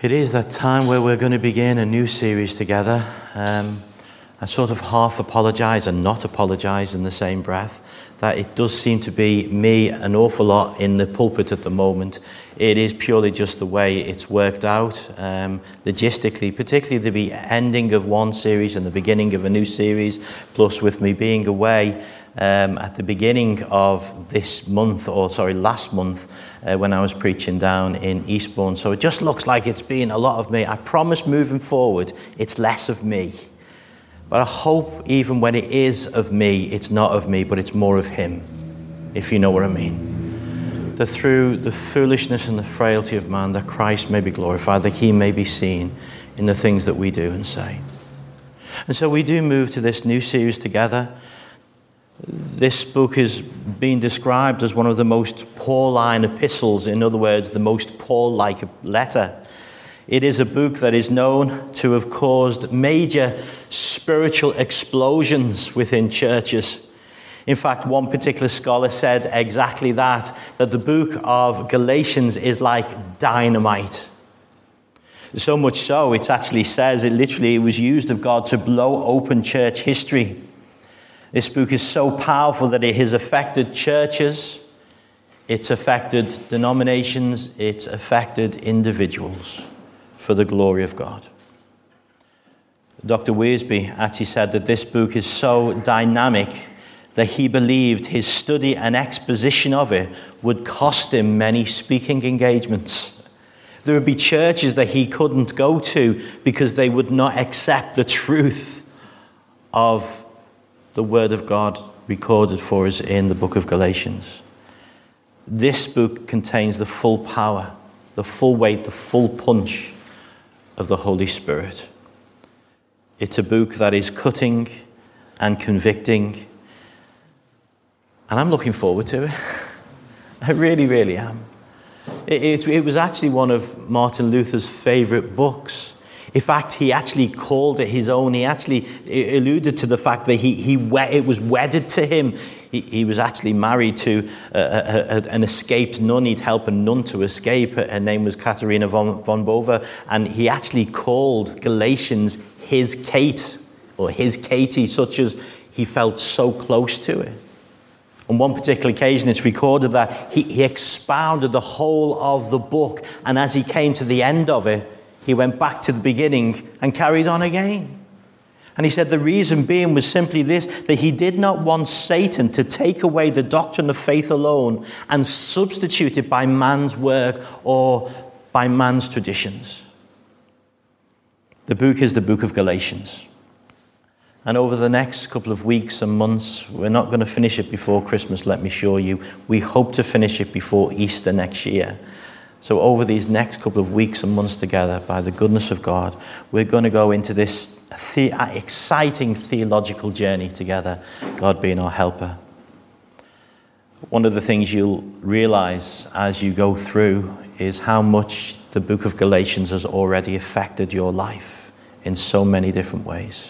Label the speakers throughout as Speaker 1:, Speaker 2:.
Speaker 1: It is that time where we're going to begin a new series together. I sort of half apologise and not apologise in the same breath that it does seem to be me an awful lot in the pulpit at the moment. It is purely just the way it's worked out, logistically, particularly the ending of one series and the beginning of a new series, plus with me being away at the beginning of last month when I was preaching down in Eastbourne. So it just looks like it's been a lot of me. I promise moving forward, it's less of me. But I hope even when it is of me, it's not of me, but it's more of him, if you know what I mean. That through the foolishness and the frailty of man, that Christ may be glorified, that he may be seen in the things that we do and say. And so we do move to this new series together. This book is being described as one of the most Pauline epistles, in other words, the most Paul-like letter. It is a book that is known to have caused major spiritual explosions within churches. In fact, one particular scholar said exactly that the book of Galatians is like dynamite. So much so, it actually says, it was used of God to blow open church history. This book is so powerful that it has affected churches, it's affected denominations, it's affected individuals for the glory of God. Dr. Wiersbe actually said that this book is so dynamic that he believed his study and exposition of it would cost him many speaking engagements. There would be churches that he couldn't go to because they would not accept the truth of the Word of God recorded for us in the book of Galatians. This book contains the full power, the full weight, the full punch of the Holy Spirit. It's a book that is cutting and convicting, and I'm looking forward to it. I really, really am. It was actually one of Martin Luther's favorite books. In fact, he actually called it his own. He actually alluded to the fact that it was wedded to him. He was actually married to an escaped nun. He'd helped a nun to escape. Her name was Katharina von Bova. And he actually called Galatians his Kate, or his Katie, such as he felt so close to it. On one particular occasion, it's recorded that he expounded the whole of the book. And as he came to the end of it, he went back to the beginning and carried on again. And he said the reason being was simply this, that he did not want Satan to take away the doctrine of faith alone and substitute it by man's work or by man's traditions. The book is the book of Galatians. And over the next couple of weeks and months, we're not going to finish it before Christmas, let me assure you. We hope to finish it before Easter next year. So over these next couple of weeks and months together, by the goodness of God, we're going to go into this exciting theological journey together, God being our helper. One of the things you'll realize as you go through is how much the book of Galatians has already affected your life in so many different ways.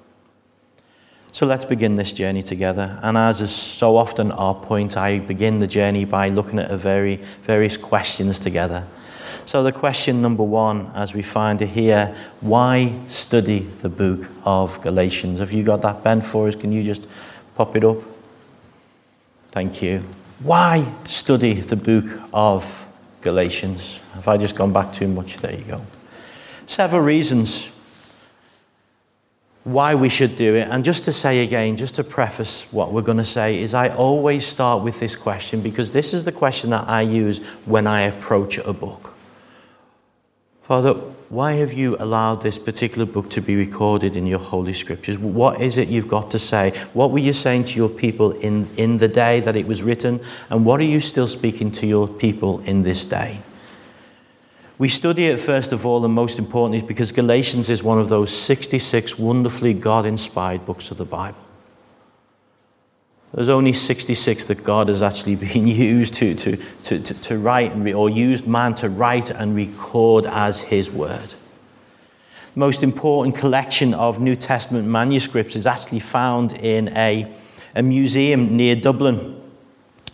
Speaker 1: So let's begin this journey together. And as is so often our point, I begin the journey by looking at various questions together. So the question number one, as we find it here, why study the book of Galatians? Have you got that, Ben, for us? Can you just pop it up? Thank you. Why study the book of Galatians? Have I just gone back too much? There you go. Several reasons why we should do it. And just to say again, just to preface what we're going to say, is I always start with this question because this is the question that I use when I approach a book. Father, why have you allowed this particular book to be recorded in your Holy Scriptures? What is it you've got to say? What were you saying to your people in the day that it was written? And what are you still speaking to your people in this day? We study it first of all, and most importantly, because Galatians is one of those 66 wonderfully God-inspired books of the Bible. There's only 66 that God has actually been used to write, or used man to write and record as his word. The most important collection of New Testament manuscripts is actually found in a museum near Dublin.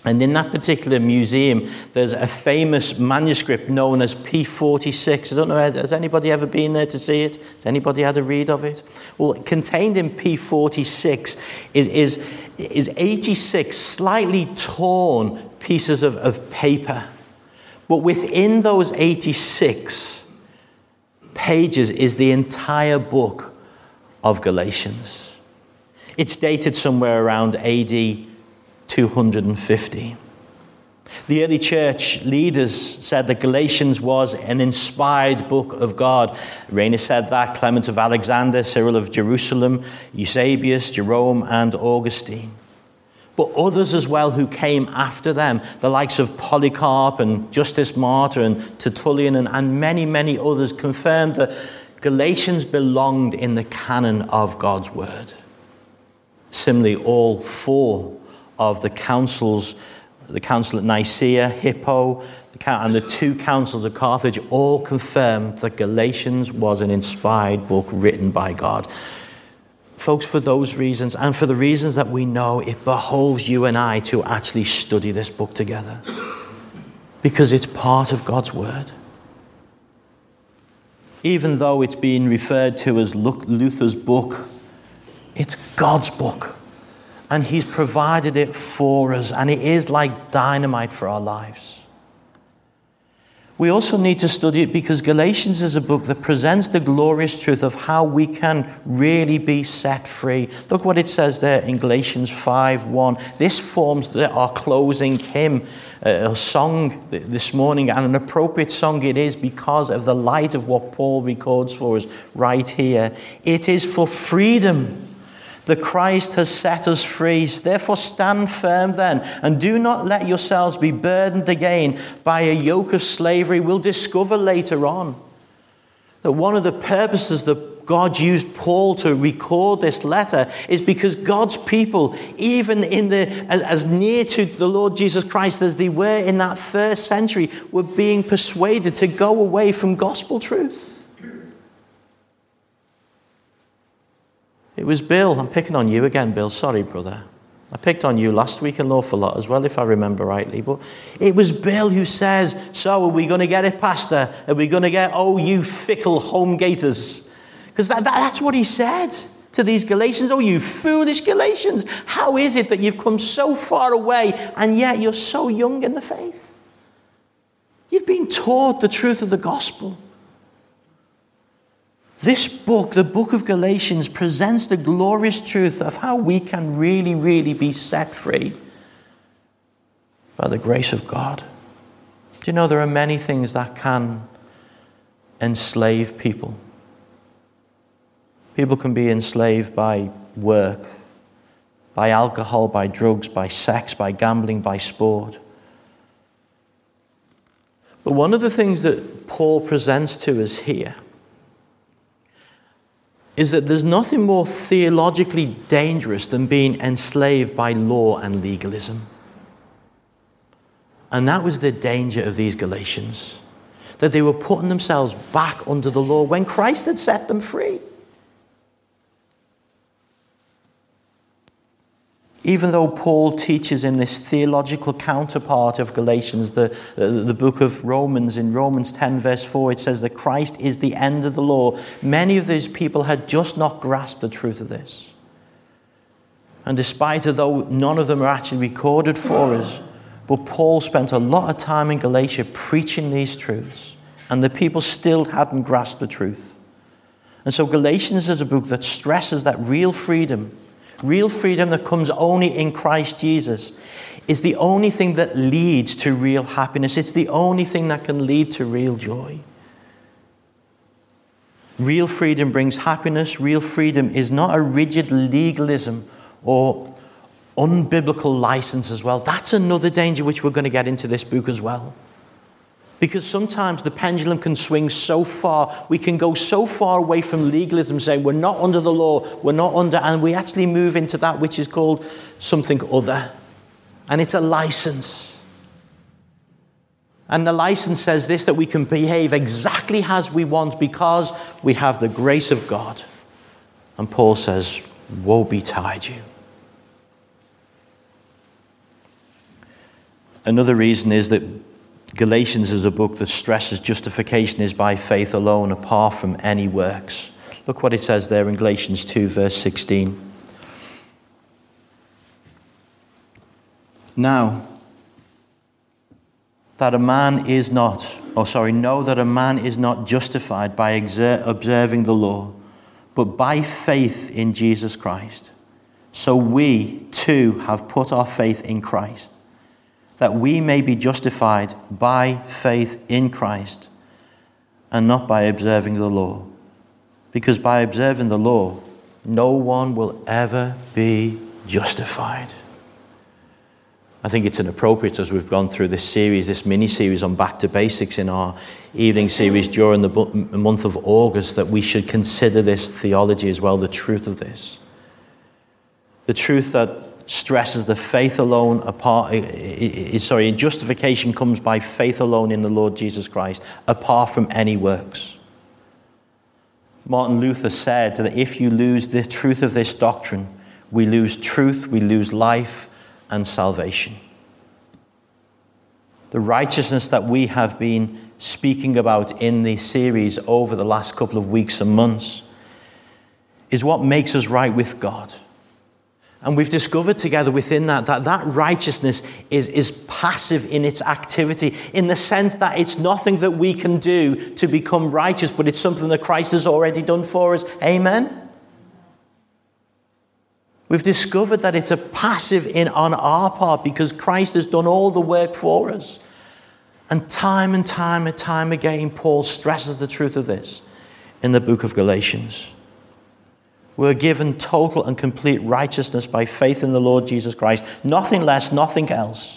Speaker 1: And in that particular museum, there's a famous manuscript known as P46. I don't know, has anybody ever been there to see it? Has anybody had a read of it? Well, contained in P46 is 86 slightly torn pieces of paper. But within those 86 pages is the entire book of Galatians. It's dated somewhere around AD 250. The early church leaders said that Galatians was an inspired book of God. Irenaeus said that, Clement of Alexander, Cyril of Jerusalem, Eusebius, Jerome, and Augustine. But others as well who came after them, the likes of Polycarp and Justus Martyr and Tertullian and many, many others, confirmed that Galatians belonged in the canon of God's word. Similarly, all four of the councils, the council at Nicaea, Hippo, and the two councils of Carthage, all confirmed that Galatians was an inspired book written by God. Folks, for those reasons, and for the reasons that we know, it behoves you and I to actually study this book together, because it's part of God's word. Even though it's being referred to as Luther's book, it's God's book. And he's provided it for us, and it is like dynamite for our lives. We also need to study it because Galatians is a book that presents the glorious truth of how we can really be set free. Look what it says there in Galatians 5:1. This forms our closing hymn, a song this morning, and an appropriate song it is because of the light of what Paul records for us right here. It is for freedom that Christ has set us free. Therefore stand firm then, and do not let yourselves be burdened again by a yoke of slavery. We'll discover later on that one of the purposes that God used Paul to record this letter is because God's people, even as near to the Lord Jesus Christ as they were in that first century, were being persuaded to go away from gospel truth. It was Bill. I'm picking on you again, Bill. Sorry, brother. I picked on you last week an awful lot as well, if I remember rightly. But it was Bill who says, so are we going to get it, Pastor? Are we going to get, oh, you fickle home gators? Because that's what he said to these Galatians. Oh, you foolish Galatians. How is it that you've come so far away and yet you're so young in the faith? You've been taught the truth of the gospel. This book, the book of Galatians, presents the glorious truth of how we can really, really be set free by the grace of God. Do you know there are many things that can enslave people? People can be enslaved by work, by alcohol, by drugs, by sex, by gambling, by sport. But one of the things that Paul presents to us here is that there's nothing more theologically dangerous than being enslaved by law and legalism. And that was the danger of these Galatians, that they were putting themselves back under the law when Christ had set them free. Even though Paul teaches in this theological counterpart of Galatians, the book of Romans, in Romans 10 verse 4, it says that Christ is the end of the law. Many of these people had just not grasped the truth of this. And despite it, though none of them are actually recorded for us, but Paul spent a lot of time in Galatia preaching these truths, and the people still hadn't grasped the truth. And so Galatians is a book that stresses that real freedom that comes only in Christ Jesus, is the only thing that leads to real happiness. It's the only thing that can lead to real joy. Real freedom brings happiness. Real freedom is not a rigid legalism or unbiblical license as well. That's another danger which we're going to get into this book as well. Because sometimes the pendulum can swing so far, we can go so far away from legalism, saying we're not under the law, and we actually move into that which is called something other. And it's a license. And the license says this, that we can behave exactly as we want because we have the grace of God. And Paul says, woe betide you. Another reason is that Galatians is a book that stresses justification is by faith alone, apart from any works. Look what it says there in Galatians 2, verse 16. Now, know that a man is not justified by observing the law, but by faith in Jesus Christ. So we too have put our faith in Christ, that we may be justified by faith in Christ, and not by observing the law. Because by observing the law, no one will ever be justified. I think it's inappropriate, as we've gone through this series, this mini-series on Back to Basics in our evening series during the month of August, that we should consider this theology as well, the truth of this. The truth that stresses the faith alone justification comes by faith alone in the Lord Jesus Christ, apart from any works. Martin Luther said that if you lose the truth of this doctrine, we lose truth, we lose life and salvation. The righteousness that we have been speaking about in the series over the last couple of weeks and months is what makes us right with God. And we've discovered together within that righteousness is passive in its activity, in the sense that it's nothing that we can do to become righteous, but it's something that Christ has already done for us. Amen? We've discovered that it's a passive on our part because Christ has done all the work for us. And time again, Paul stresses the truth of this in the book of Galatians. We're given total and complete righteousness by faith in the Lord Jesus Christ. Nothing less, nothing else.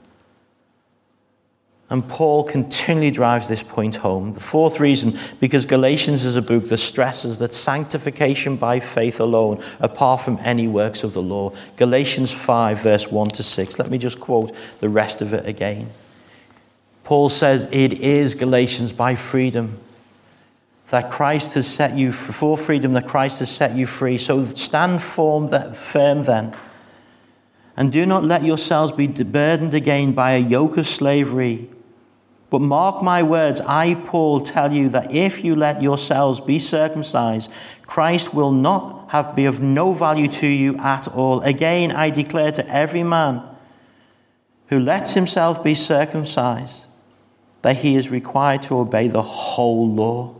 Speaker 1: And Paul continually drives this point home. The fourth reason, because Galatians is a book that stresses that sanctification by faith alone, apart from any works of the law. Galatians 5, verse 1 to 6. Let me just quote the rest of it again. Paul says, it is, Galatians, by freedom that Christ has set you, for freedom that Christ has set you free. So stand firm then. And do not let yourselves be burdened again by a yoke of slavery. But mark my words, I, Paul, tell you that if you let yourselves be circumcised, Christ will not be of no value to you at all. Again, I declare to every man who lets himself be circumcised that he is required to obey the whole law.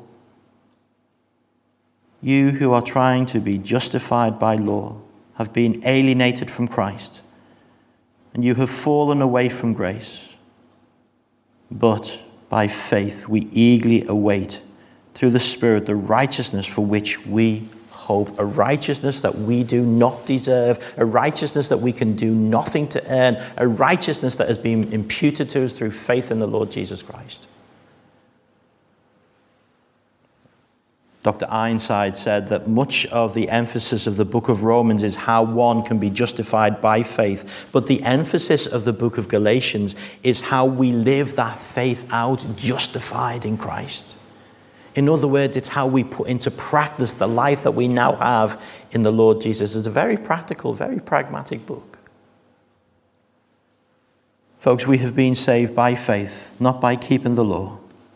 Speaker 1: You who are trying to be justified by law have been alienated from Christ, and you have fallen away from grace. But by faith we eagerly await through the Spirit the righteousness for which we hope, a righteousness that we do not deserve, a righteousness that we can do nothing to earn, a righteousness that has been imputed to us through faith in the Lord Jesus Christ. Dr. Ironside said that much of the emphasis of the book of Romans is how one can be justified by faith, but the emphasis of the book of Galatians is how we live that faith out justified in Christ. In other words, it's how we put into practice the life that we now have in the Lord Jesus. It's a very practical, very pragmatic book. Folks, we have been saved by faith, not by keeping the law.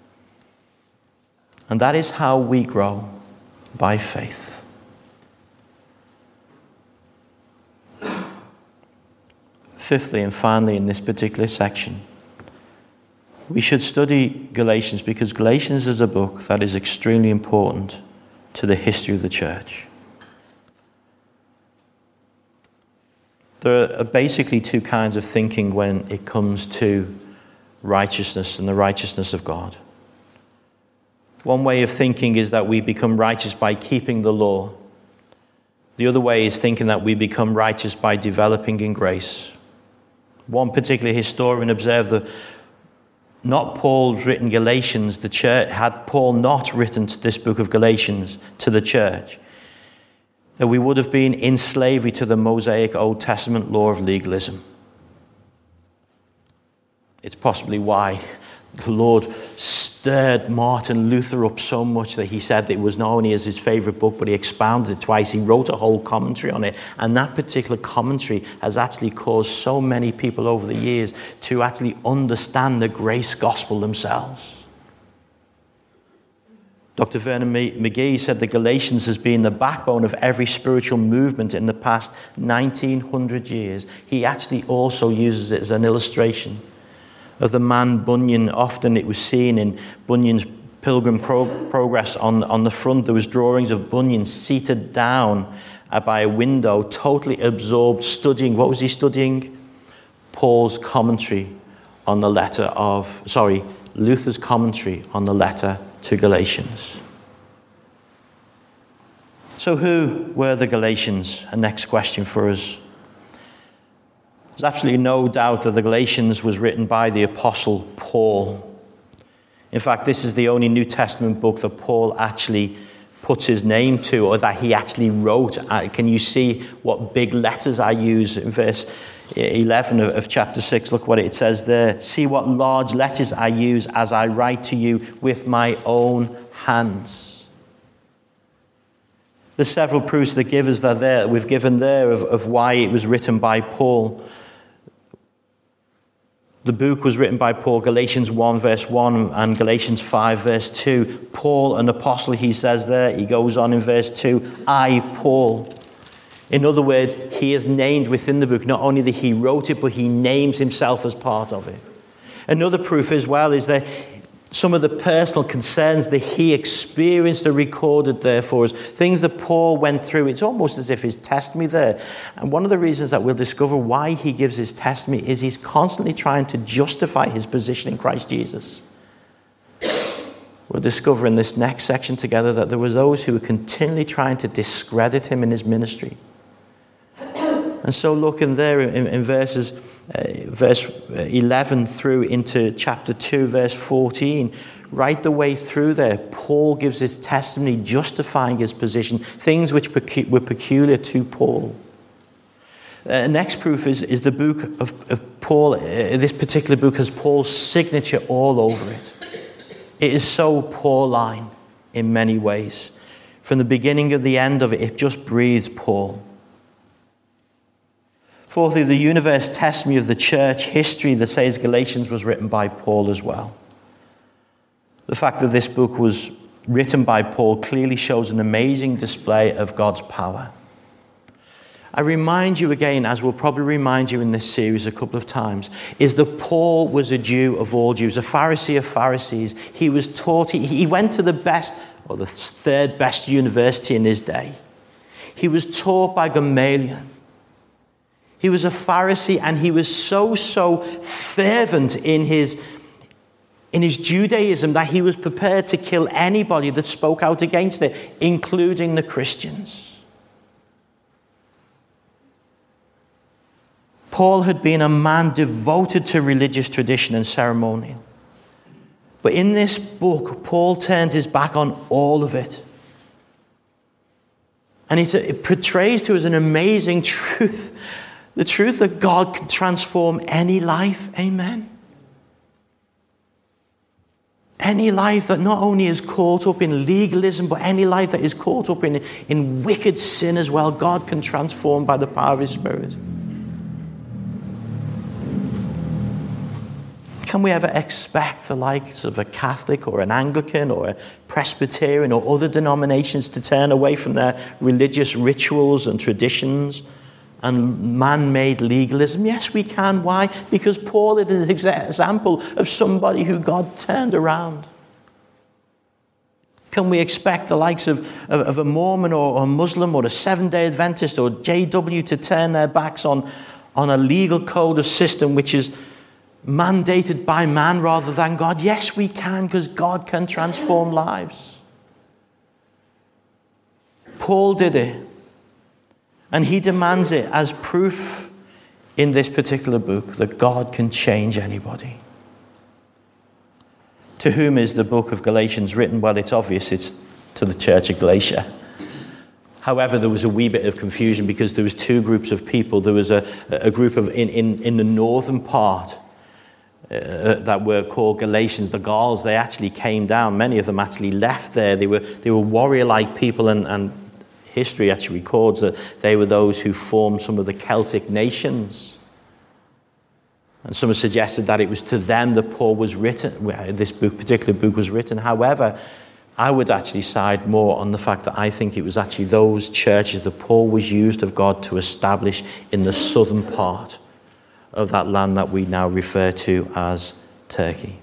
Speaker 1: And that is how we grow, by faith. Fifthly and finally, in this particular section, we should study Galatians because Galatians is a book that is extremely important to the history of the church. There are basically two kinds of thinking when it comes to righteousness and the righteousness of God. One way of thinking is that we become righteous by keeping the law. The other way is thinking that we become righteous by developing in grace. One particular historian observed that not Paul's written Galatians, the church, had Paul not written this book of Galatians to the church, that we would have been in slavery to the Mosaic Old Testament law of legalism. It's possibly why the Lord stirred Martin Luther up so much that he said that it was not only his favourite book, but he expounded it twice. He wrote a whole commentary on it. And that particular commentary has actually caused so many people over the years to actually understand the grace gospel themselves. Dr. Vernon McGee said the Galatians has been the backbone of every spiritual movement in the past 1900 years. He actually also uses it as an illustration of the man Bunyan. Often it was seen in Bunyan's Pilgrim Progress on the front. There was drawings of Bunyan seated down by a window, totally absorbed, studying. What was he studying? Luther's commentary on the letter to Galatians. So who were the Galatians? A next question for us. There's absolutely no doubt that the Galatians was written by the Apostle Paul. In fact, this is the only New Testament book that Paul actually puts his name to, or that he actually wrote. Can you see what big letters I use in verse 11 of chapter 6? Look what it says there. See what large letters I use as I write to you with my own hands. There's several proofs that we've given there of why it was written by Paul. The book was written by Paul, Galatians 1 verse 1 and Galatians 5 verse 2. Paul, an apostle, he says there. He goes on in verse 2, I, Paul. In other words, he is named within the book. Not only that he wrote it, but he names himself as part of it. Another proof as well is that some of the personal concerns that he experienced are recorded there for us. Things that Paul went through. It's almost as if his testimony there. And one of the reasons that we'll discover why he gives his testimony is he's constantly trying to justify his position in Christ Jesus. We'll discover in this next section together that there were those who were continually trying to discredit him in his ministry. And so looking there in verse 11 through into chapter 2, verse 14, right the way through there, Paul gives his testimony justifying his position, things which were peculiar to Paul. Next proof is the book of Paul. This particular book has Paul's signature all over it. It is so Pauline in many ways. From the beginning to the end of it, it just breathes Paul. Fourthly, the universe testimony of the church history that says Galatians was written by Paul as well. The fact that this book was written by Paul clearly shows an amazing display of God's power. I remind you again, as we'll probably remind you in this series a couple of times, is that Paul was a Jew of all Jews, a Pharisee of Pharisees. He was taught, he went to the best, or the third best university in his day. He was taught by Gamaliel. He was a Pharisee, and he was so fervent in his Judaism that he was prepared to kill anybody that spoke out against it, including the Christians. Paul had been a man devoted to religious tradition and ceremonial. But in this book, Paul turns his back on all of it. And it portrays to us an amazing truth. The truth that God can transform any life. Amen. Any life that not only is caught up in legalism, but any life that is caught up in wicked sin as well, God can transform by the power of his Spirit. Can we ever expect the likes of a Catholic or an Anglican or a Presbyterian or other denominations to turn away from their religious rituals and traditions and man-made legalism? Yes, we can. Why? Because Paul is an example of somebody who God turned around. Can we expect the likes of a Mormon or a Muslim or a Seventh-day Adventist or JW to turn their backs on a legal code of system which is mandated by man rather than God? Yes, we can, because God can transform lives. Paul did it. And he demands it as proof in this particular book that God can change anybody. To whom is the book of Galatians written? Well, it's obvious it's to the church of Galatia. However, there was a wee bit of confusion because there was two groups of people. There was a group of in the northern part that were called Galatians, the Gauls, they actually came down. Many of them actually left there. They were warrior-like people, and history actually records that they were those who formed some of the Celtic nations. And some have suggested that it was to them that Paul was written, this particular book was written. However, I would actually side more on the fact that I think it was actually those churches that Paul was used of God to establish in the southern part of that land that we now refer to as Turkey.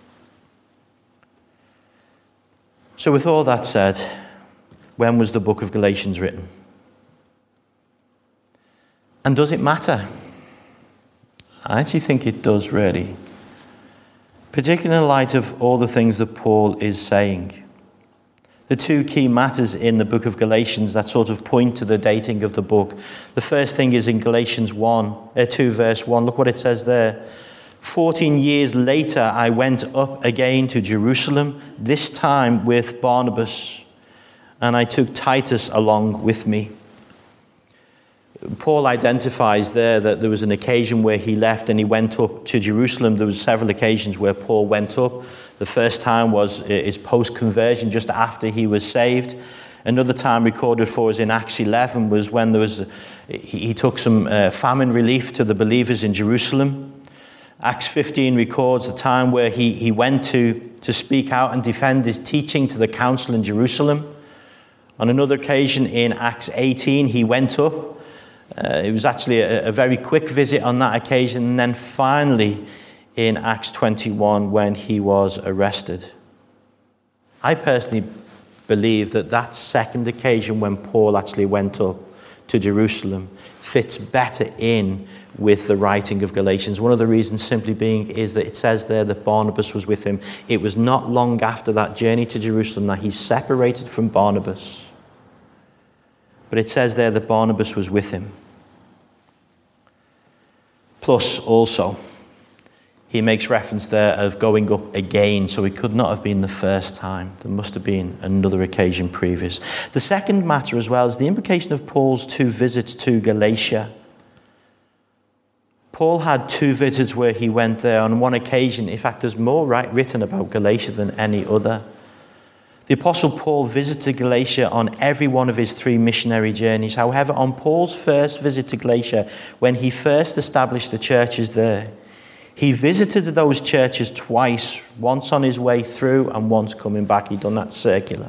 Speaker 1: So with all that said, when was the book of Galatians written? And does it matter? I actually think it does, really. Particularly in light of all the things that Paul is saying. The two key matters in the book of Galatians that sort of point to the dating of the book. The first thing is in Galatians 2 verse 1. Look what it says there. 14 years later, I went up again to Jerusalem, this time with Barnabas, and I took Titus along with me. Paul identifies there that there was an occasion where he left and he went up to Jerusalem. There was several occasions where Paul went up. The first time was his post-conversion, just after he was saved. Another time recorded for us in Acts 11 was when he took some famine relief to the believers in Jerusalem. Acts 15 records a time where he went to speak out and defend his teaching to the council in Jerusalem. On another occasion in Acts 18, he went up. It was actually a very quick visit on that occasion. And then finally in Acts 21 when he was arrested. I personally believe that second occasion when Paul actually went up to Jerusalem fits better in with the writing of Galatians. One of the reasons simply being is that it says there that Barnabas was with him. It was not long after that journey to Jerusalem that he separated from Barnabas. But it says there that Barnabas was with him. Plus, also, he makes reference there of going up again, so it could not have been the first time. There must have been another occasion previous. The second matter as well is the implication of Paul's two visits to Galatia. Paul had two visits where he went there on one occasion. In fact, there's more written about Galatia than any other. The Apostle Paul visited Galatia on every one of his 3 missionary journeys. However, on Paul's first visit to Galatia, when he first established the churches there, he visited those churches twice, once on his way through and once coming back. He'd done that circular.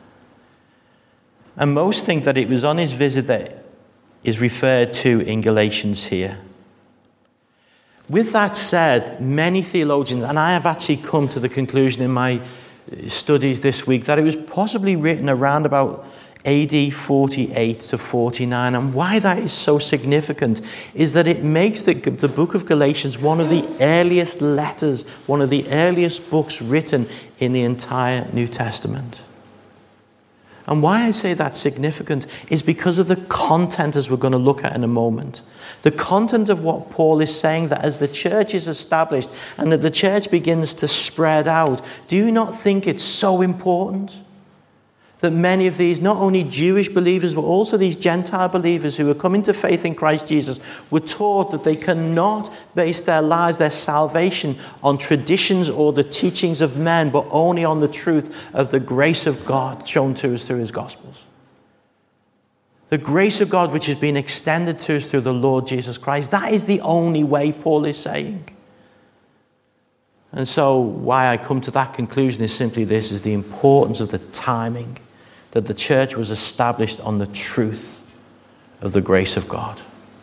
Speaker 1: And most think that it was on his visit that is referred to in Galatians here. With that said, many theologians, and I have actually come to the conclusion in my studies this week, that it was possibly written around about AD 48 to 49. And why that is so significant is that it makes the book of Galatians one of the earliest letters, one of the earliest books written in the entire New Testament. And why I say that's significant is because of the content, as we're going to look at in a moment. The content of what Paul is saying, that as the church is established and that the church begins to spread out, do you not think it's so important that many of these, not only Jewish believers, but also these Gentile believers who are coming to faith in Christ Jesus, were taught that they cannot base their lives, their salvation, on traditions or the teachings of men, but only on the truth of the grace of God shown to us through his Gospels. The grace of God which has been extended to us through the Lord Jesus Christ. That is the only way, Paul is saying. And so why I come to that conclusion is simply this, is the importance of the timing, that the church was established on the truth of the grace of God.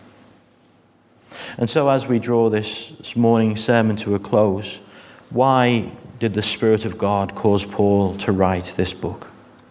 Speaker 1: And so as we draw this morning's sermon to a close, why did the Spirit of God cause Paul to write this book?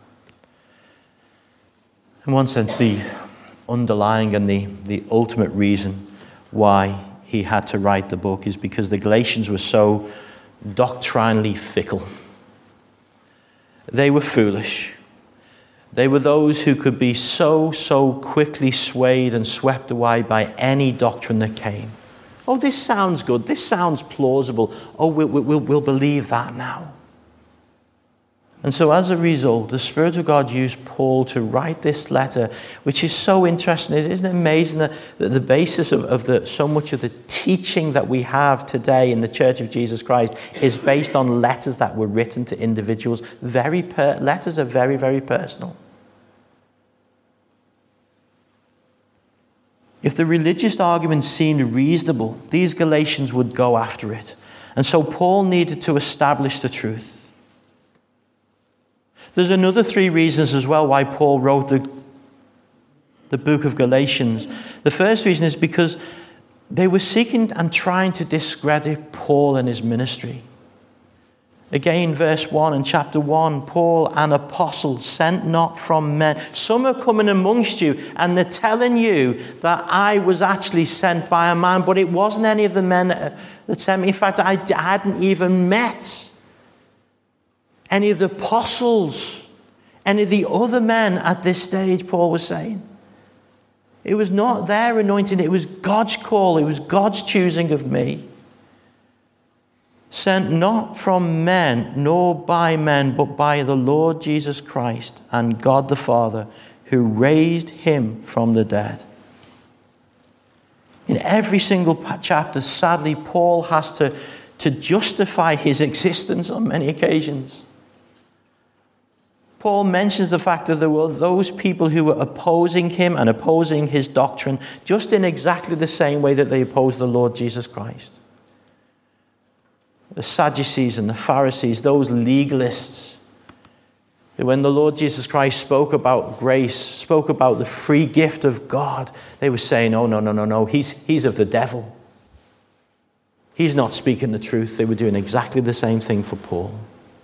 Speaker 1: In one sense, the underlying and the ultimate reason why he had to write the book is because the Galatians were so doctrinally fickle. They were foolish. They were those who could be so quickly swayed and swept away by any doctrine that came. Oh, this sounds good. This sounds plausible. Oh, we'll believe that now. And so as a result, the Spirit of God used Paul to write this letter, which is so interesting. Isn't it amazing that the basis of so much of the teaching that we have today in the Church of Jesus Christ is based on letters that were written to individuals. Letters are very, very personal. If the religious argument seemed reasonable, these Galatians would go after it. And so Paul needed to establish the truth. There's another 3 reasons as well why Paul wrote the book of Galatians. The first reason is because they were seeking and trying to discredit Paul and his ministry. Again, verse 1 in chapter 1, Paul, an apostle, sent not from men. Some are coming amongst you and they're telling you that I was actually sent by a man, but it wasn't any of the men that sent me. In fact, I hadn't even met any of the apostles, any of the other men at this stage, Paul was saying. It was not their anointing, it was God's call, it was God's choosing of me. Sent not from men, nor by men, but by the Lord Jesus Christ and God the Father, who raised him from the dead. In every single chapter, sadly, Paul has to justify his existence on many occasions. Paul mentions the fact that there were those people who were opposing him and opposing his doctrine just in exactly the same way that they opposed the Lord Jesus Christ. The Sadducees and the Pharisees, those legalists, who when the Lord Jesus Christ spoke about grace, spoke about the free gift of God, they were saying, oh, no, he's of the devil. He's not speaking the truth. They were doing exactly the same thing for Paul.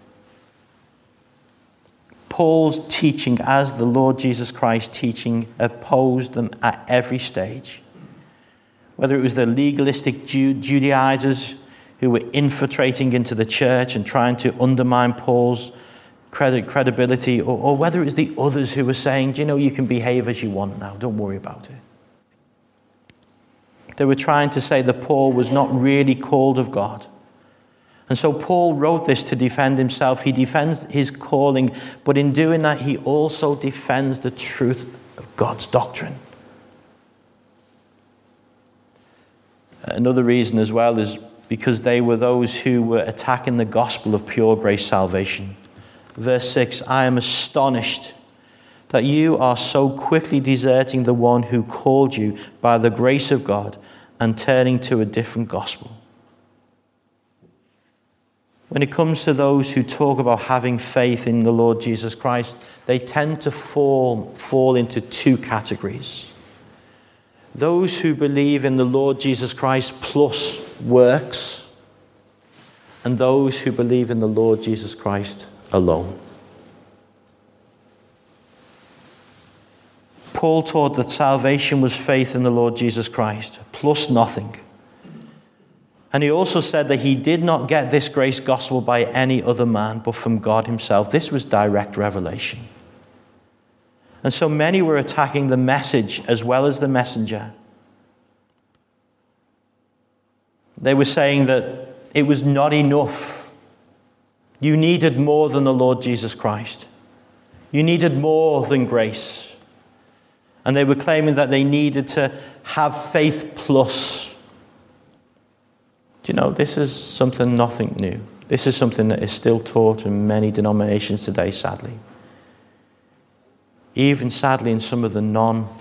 Speaker 1: Paul's teaching, as the Lord Jesus Christ teaching, opposed them at every stage. Whether it was the legalistic Judaizers who were infiltrating into the church and trying to undermine Paul's credibility, or whether it was the others who were saying, you can behave as you want now, don't worry about it. They were trying to say that Paul was not really called of God. And so Paul wrote this to defend himself. He defends his calling, but in doing that, he also defends the truth of God's doctrine. Another reason as well is because they were those who were attacking the gospel of pure grace salvation. Verse 6, I am astonished that you are so quickly deserting the one who called you by the grace of God and turning to a different gospel. When it comes to those who talk about having faith in the Lord Jesus Christ, they tend to fall into 2 categories. Those who believe in the Lord Jesus Christ plus works, and those who believe in the Lord Jesus Christ alone. Paul taught that salvation was faith in the Lord Jesus Christ, plus nothing. And he also said that he did not get this grace gospel by any other man, but from God himself. This was direct revelation. And so many were attacking the message as well as the messenger. They were saying that it was not enough. You needed more than the Lord Jesus Christ. You needed more than grace. And they were claiming that they needed to have faith plus. This is nothing new. This is something that is still taught in many denominations today, sadly. Even sadly in some of the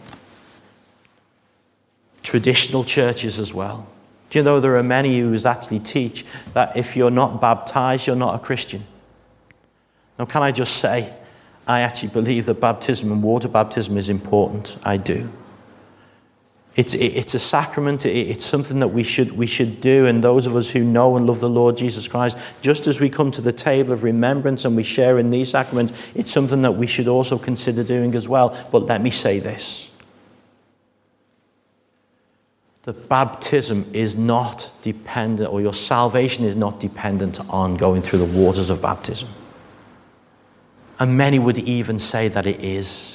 Speaker 1: non-traditional churches as well. Do you know there are many who actually teach that if you're not baptized, you're not a Christian? Now, can I just say, I actually believe that baptism and water baptism is important. I do. It's a sacrament. It's something that we should do. And those of us who know and love the Lord Jesus Christ, just as we come to the table of remembrance and we share in these sacraments, it's something that we should also consider doing as well. But let me say this. The baptism is not dependent, or your salvation is not dependent on going through the waters of baptism. And many would even say that it is.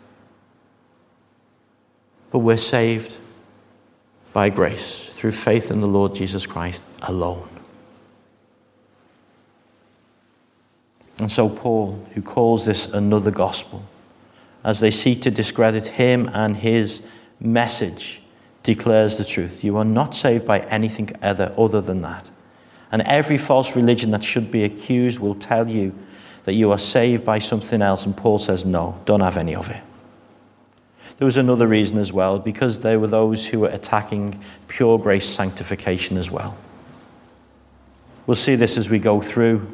Speaker 1: But we're saved by grace through faith in the Lord Jesus Christ alone. And so Paul, who calls this another gospel, as they seek to discredit him and his message, declares the truth. You are not saved by anything other than that. And every false religion that should be accused will tell you that you are saved by something else. And Paul says, no, don't have any of it. There was another reason as well, because there were those who were attacking pure grace sanctification as well. We'll see this as we go through.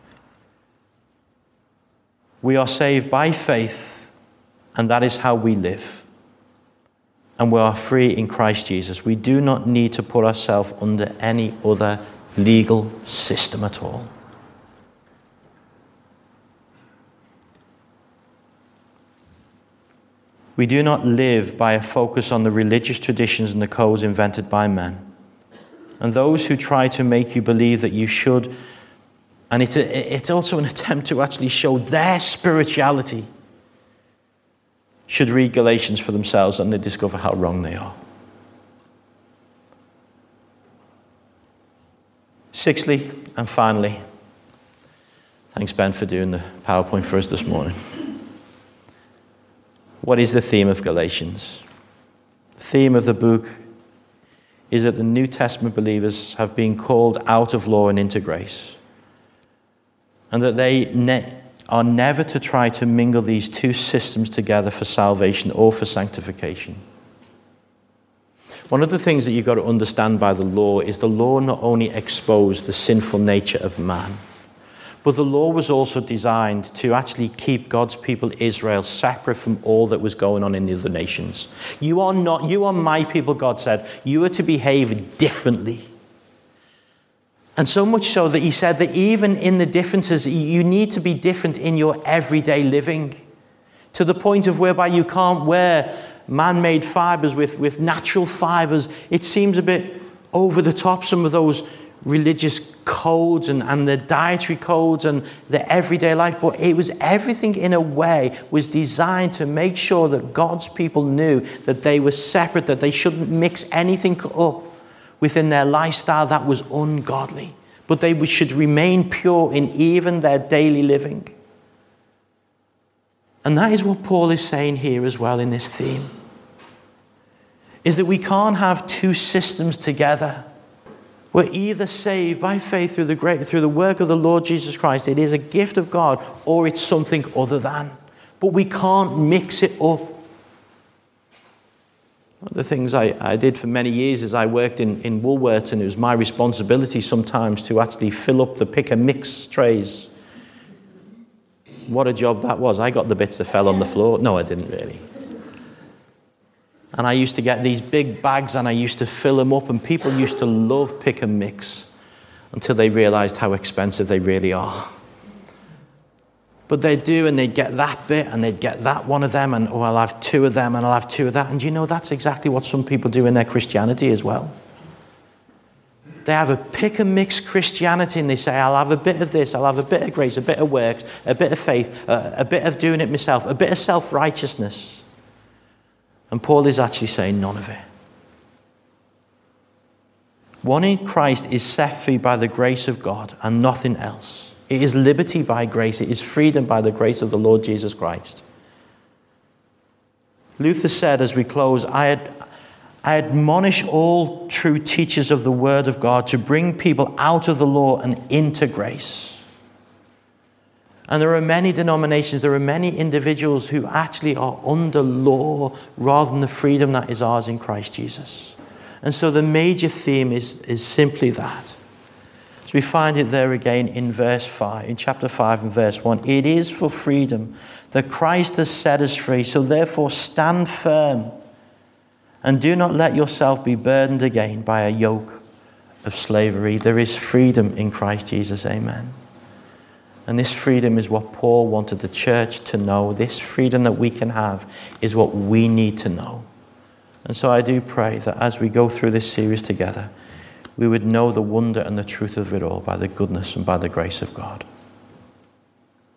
Speaker 1: We are saved by faith, and that is how we live. And we are free in Christ Jesus. We do not need to put ourselves under any other legal system at all. We do not live by a focus on the religious traditions and the codes invented by men. And those who try to make you believe that you should, and it's also an attempt to actually show their spirituality, should read Galatians for themselves and they discover how wrong they are. Sixthly, and finally, thanks Ben for doing the PowerPoint for us this morning. What is the theme of Galatians? The theme of the book is that the New Testament believers have been called out of law and into grace, and that they are never to try to mingle these two systems together for salvation or for sanctification. One of the things that you've got to understand by the law is the law not only exposed the sinful nature of man, but the law was also designed to actually keep God's people Israel separate from all that was going on in the other nations. You are my people, God said. You are to behave differently. And so much so that he said that even in the differences, you need to be different in your everyday living, to the point of whereby you can't wear man-made fibers with natural fibers. It seems a bit over the top, some of those religious codes and the dietary codes and the everyday life, but it was everything in a way was designed to make sure that God's people knew that they were separate, that they shouldn't mix anything up within their lifestyle that was ungodly, but they should remain pure in even their daily living. And that is what Paul is saying here as well in this theme, is that we can't have two systems together. We're either saved by faith through the work of the Lord Jesus Christ. It is a gift of God, or it's something other than. But we can't mix it up. One of the things I did for many years is I worked in Woolworths, and it was my responsibility sometimes to actually fill up the pick and mix trays. What a job that was. I got the bits that fell on the floor. No, I didn't really. And I used to get these big bags and I used to fill them up, and people used to love pick and mix until they realized how expensive they really are. But they'd do, and they'd get that bit and they'd get that one of them, and I'll have two of them and I'll have two of that. And you know, that's exactly what some people do in their Christianity as well. They have a pick and mix Christianity, and they say, I'll have a bit of this, I'll have a bit of grace, a bit of works, a bit of faith, a bit of doing it myself, a bit of self-righteousness. And Paul is actually saying none of it. One in Christ is set free by the grace of God and nothing else. It is liberty by grace. It is freedom by the grace of the Lord Jesus Christ. Luther said as we close, I admonish all true teachers of the word of God to bring people out of the law and into grace. And there are many denominations, there are many individuals who actually are under law rather than the freedom that is ours in Christ Jesus. And so the major theme is simply that. So we find it there again in verse 5, in chapter 5 and verse 1. It is for freedom that Christ has set us free. So therefore stand firm and do not let yourself be burdened again by a yoke of slavery. There is freedom in Christ Jesus. Amen. And this freedom is what Paul wanted the church to know. This freedom that we can have is what we need to know. And so I do pray that as we go through this series together, we would know the wonder and the truth of it all by the goodness and by the grace of God.